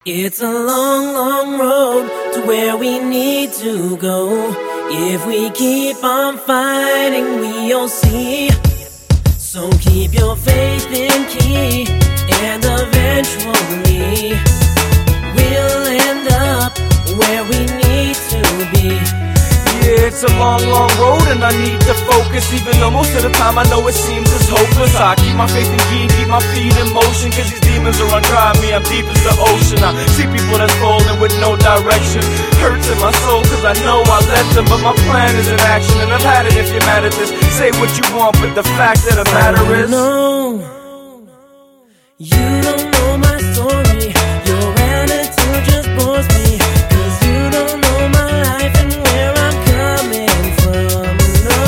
It's a long, long road to where we need to go. If we keep on fighting, we'll see. So keep your faith in key, and eventually we'll end up where we need to be. Yeah, it's a long, long road and I need to focus. Even though most of the time I know it seems as hopeless, I keep my faith in key, keep my feet in motion, cause these demons are undriving me, I'm deep as the ocean. I see people that's falling with no direction. Hurts in my soul cause I know I let them, but my plan is in action and I've had it. If you're mad at this, say what you want, but the fact of the matter is, no, you don't know my story. Your attitude just bores me, cause you don't know my life and where I'm coming from. No,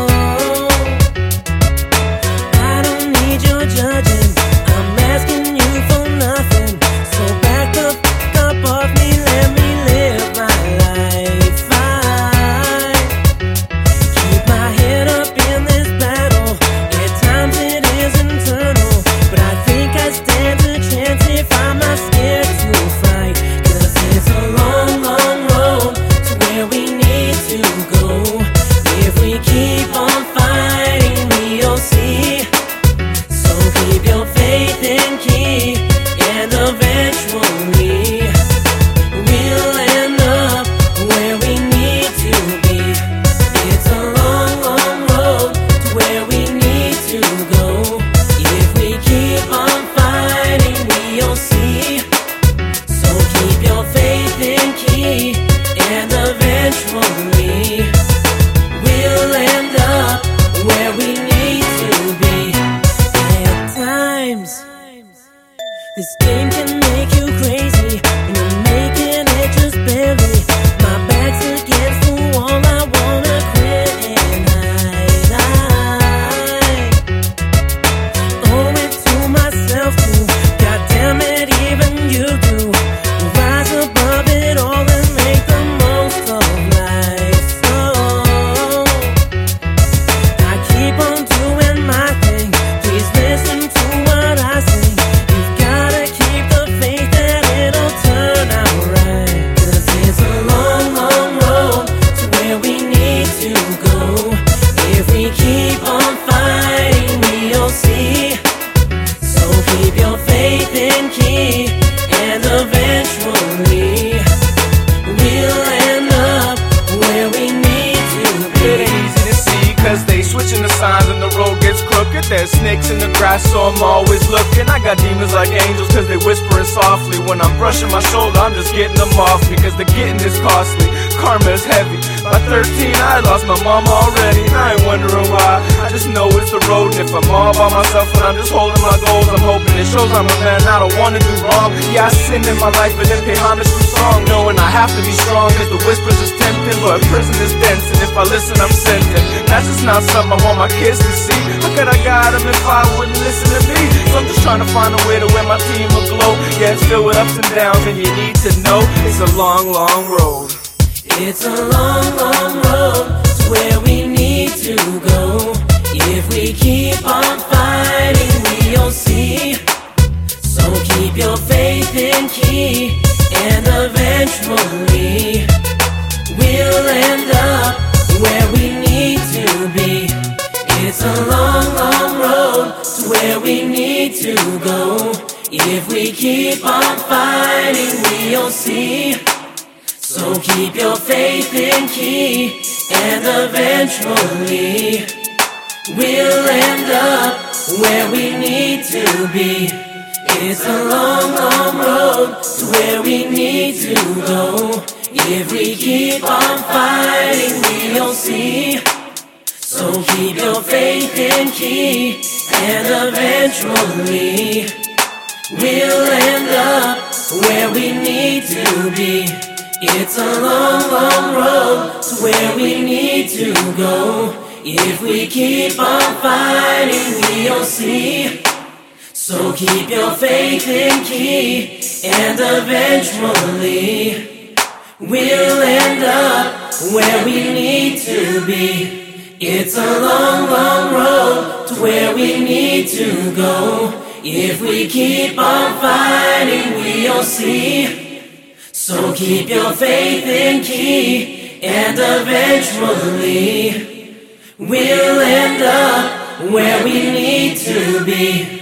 I don't need your judging, I'm asking you for nothing. So back the fuck up off me, let me live my life. I keep my head up in this battle. At times it is internal, but I think I stand a chance if I'm not scared to fight. Cause it's a long, long road to where we need to go. If we keep on fighting, we'll see. So keep your faith in key, and eventually we'll end up where we need to be. It's a long, long road to where we need to go. If we keep on fighting, we'll see. So keep your faith in key, and eventually we'll end up where we need to be. At times, this game can make you crazy, and you're making it just barely. My back's against the wall, I wanna quit and hide. I owe it to myself too, God damn it, even you do. Rise above it all and make the most of life. So I keep on doing my thing, please listen to what I sing. You've gotta keep the faith that it'll turn out right. Cause it's a long, long road to where we need to go. If we keep on fighting, we'll see. So keep your faith in key, and eventually we'll end up where we need to be. it ain't easy to see cause they switching the signs and the road gets crooked. There's snakes in the grass so I'm always looking. I got demons like angels cause they whispering softly. When I'm brushing my shoulder I'm just getting them off me, cause the getting is costly, karma is heavy. By 13 I lost my mama already, and I ain't wondering why. I just know it's the road, and if I'm all by myself and I'm just holding my goals, I'm hoping it shows I'm a man, I don't wanna do wrong. Yeah, I sinned in my life but then pay homage through song, knowing I have to be strong cause the whispers is tempting, but prison is dense, and if I listen I'm sentient. That's just not something I want my kids to see. How could I guide them if I wouldn't listen to me? So I'm just trying to find a way to where my team will glow. Yeah, it's filled with ups and downs, and you need to know it's a long, long road. It's a long, long road to where we need to go. If we keep on fighting, we'll see. So keep your faith in key, and eventually we'll end up where we need to be. It's a long, long road to where we need to go. If we keep on fighting, we'll see. So keep your faith in key, and eventually we'll end up where we need to be. It's a long, long road to where we need to go. If we keep on fighting, we'll see. So keep your faith in key, and eventually we'll end up where we need to be. It's a long, long road to where we need to go. If we keep on fighting, we'll see. So keep your faith in key, and eventually we'll end up where we need to be. It's a long, long road to where we need to go. If we keep on fighting, we'll see. So keep your faith in key, and eventually we'll end up where we need to be.